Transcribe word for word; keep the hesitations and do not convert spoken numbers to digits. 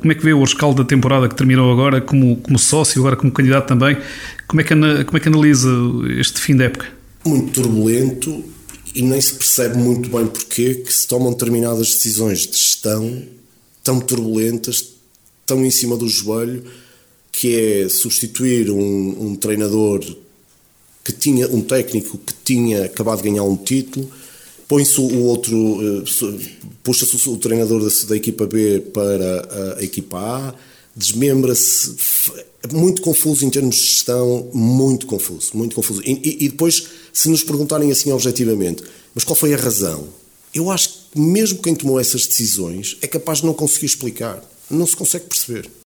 como é que vê o rescaldo da temporada que terminou agora, como, como sócio, agora como candidato também? Como é, que, como é que analisa este fim de época? Muito turbulento e nem se percebe muito bem porque que se tomam determinadas decisões de gestão tão turbulentas, tão em cima do joelho, que é substituir um, um treinador que tinha, um técnico que tinha acabado de ganhar um título, põe-se o outro, puxa-se o treinador da, da equipa B para a, a equipa A, desmembra-se, muito confuso em termos de gestão, muito confuso, muito confuso. E, e depois, se nos perguntarem assim objetivamente, mas qual foi a razão? Eu acho que mesmo quem tomou essas decisões é capaz de não conseguir explicar, não se consegue perceber.